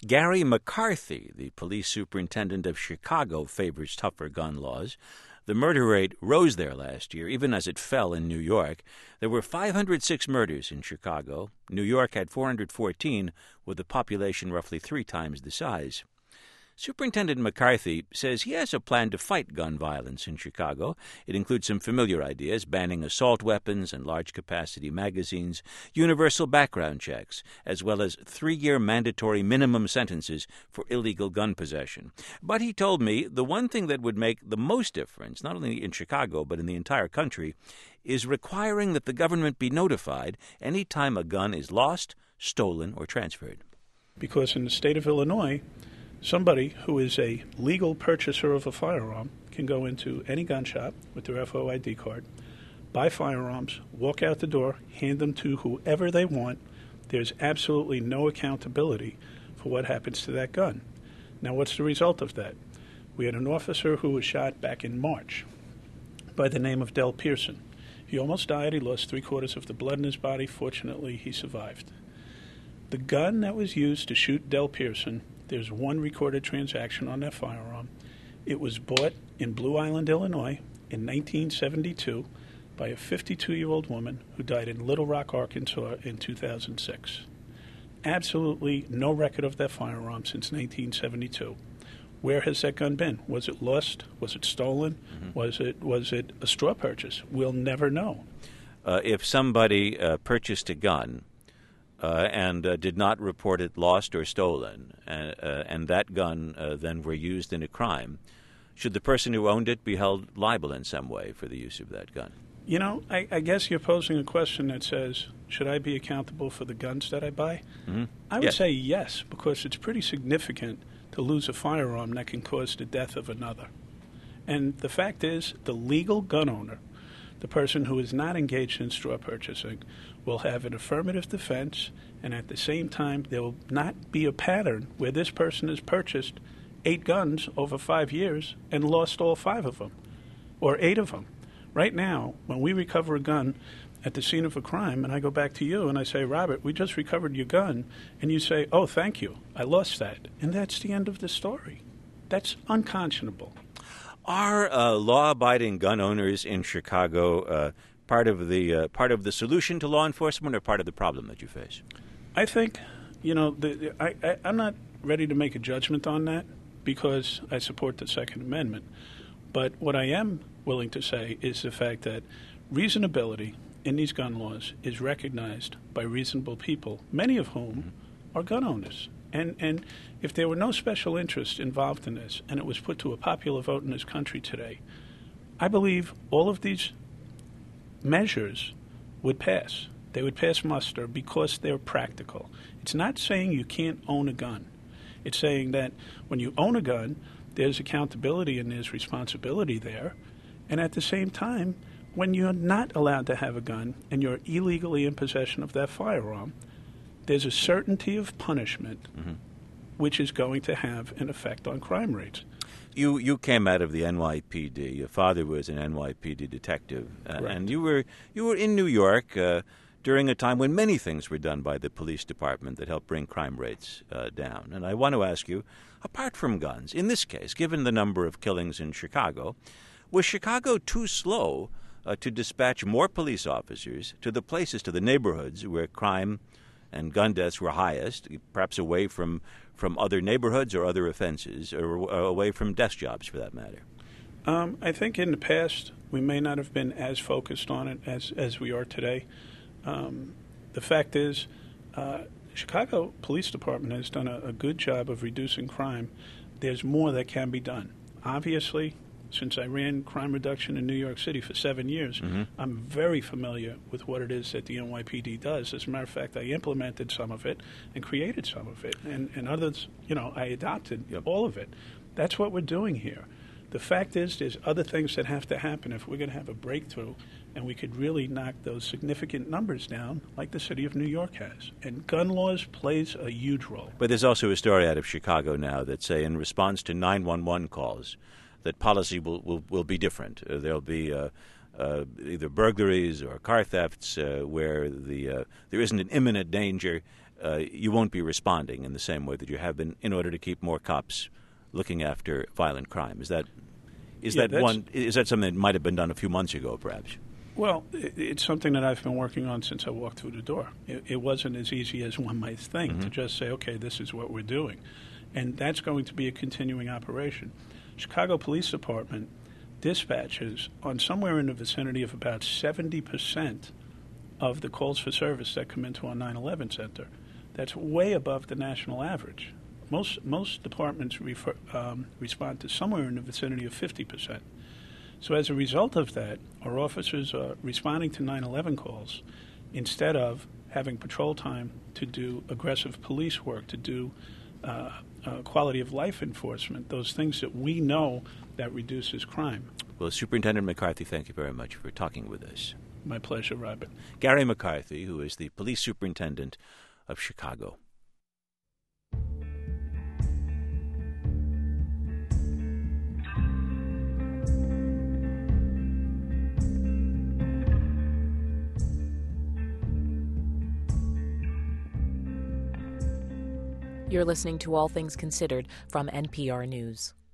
Gary McCarthy, the police superintendent of Chicago, favors tougher gun laws. The murder rate rose there last year, even as it fell in New York. There were 506 murders in Chicago. New York had 414, with a population roughly 3 times the size. Superintendent McCarthy says he has a plan to fight gun violence in Chicago. It includes some familiar ideas: banning assault weapons and large-capacity magazines, universal background checks, as well as 3-year mandatory minimum sentences for illegal gun possession. But he told me the one thing that would make the most difference, not only in Chicago but in the entire country, is requiring that the government be notified any time a gun is lost, stolen, or transferred. Because in the state of Illinois, somebody who is a legal purchaser of a firearm can go into any gun shop with their FOID card, buy firearms, walk out the door, hand them to whoever they want. There's absolutely no accountability for what happens to that gun. Now, what's the result of that? We had an officer who was shot back in March by the name of Del Pearson. He almost died. He lost 3/4 of the blood in his body. Fortunately, he survived. The gun that was used to shoot Del Pearson, there's one recorded transaction on that firearm. It was bought in Blue Island, Illinois in 1972 by a 52-year-old woman who died in Little Rock, Arkansas in 2006. Absolutely no record of that firearm since 1972. Where has that gun been? Was it lost? Was it stolen? Mm-hmm. Was it a straw purchase? We'll never know. If somebody purchased a gun and did not report it lost or stolen, and that gun then were used in a crime, should the person who owned it be held liable in some way for the use of that gun? You know, I guess you're posing a question that says, should I be accountable for the guns that I buy? Mm-hmm. I would say yes, because it's pretty significant to lose a firearm that can cause the death of another. And the fact is, the legal gun owner, the person who is not engaged in straw purchasing, will have an affirmative defense, and at the same time, there will not be a pattern where this person has purchased 8 guns over 5 years and lost all 5 of them, or 8 of them. Right now, when we recover a gun at the scene of a crime, and I go back to you and I say, Robert, we just recovered your gun, and you say, oh, thank you, I lost that. And that's the end of the story. That's unconscionable. Are law-abiding gun owners in Chicago part of the solution to law enforcement, or part of the problem that you face? I think, you know, I'm not ready to make a judgment on that because I support the Second Amendment. But what I am willing to say is the fact that reasonability in these gun laws is recognized by reasonable people, many of whom are gun owners. And if there were no special interest involved in this, and it was put to a popular vote in this country today, I believe all of these measures would pass. They would pass muster because they're practical. It's not saying you can't own a gun. It's saying that when you own a gun, there's accountability and there's responsibility there. And at the same time, when you're not allowed to have a gun and you're illegally in possession of that firearm, there's a certainty of punishment which is going to have an effect on crime rates. You came out of the NYPD. Your father was an NYPD detective, and you were in New York during a time when many things were done by the police department that helped bring crime rates down. And I want to ask you, apart from guns, in this case, given the number of killings in Chicago, was Chicago too slow to dispatch more police officers to the places, to the neighborhoods where crime and gun deaths were highest, perhaps away from other neighborhoods or other offenses, or away from desk jobs for that matter? I think in the past we may not have been as focused on it as we are today. The fact is, Chicago Police Department has done a good job of reducing crime. There's more that can be done. Obviously, since I ran crime reduction in New York City for 7 years, I'm very familiar with what it is that the NYPD does. As a matter of fact, I implemented some of it and created some of it. And others, you know, I adopted all of it. That's what we're doing here. The fact is there's other things that have to happen if we're going to have a breakthrough and we could really knock those significant numbers down like the city of New York has. And gun laws plays a huge role. But there's also a story out of Chicago now that say in response to 911 calls, that policy will be different. There'll be either burglaries or car thefts where there isn't an imminent danger, you won't be responding in the same way that you have been in order to keep more cops looking after violent crime. Is that something that might have been done a few months ago, perhaps? Well, it's something that I've been working on since I walked through the door. It wasn't as easy as one might think to just say, okay, this is what we're doing. And that's going to be a continuing operation. Chicago Police Department dispatches on somewhere in the vicinity of about 70% of the calls for service that come into our 9/11 center. That's way above the national average. Most departments respond to somewhere in the vicinity of 50%. So as a result of that, our officers are responding to 9/11 calls instead of having patrol time to do aggressive police work, to do quality of life enforcement, those things that we know that reduces crime. Well, Superintendent McCarthy, thank you very much for talking with us. My pleasure, Robert. Gary McCarthy, who is the police superintendent of Chicago. You're listening to All Things Considered from NPR News.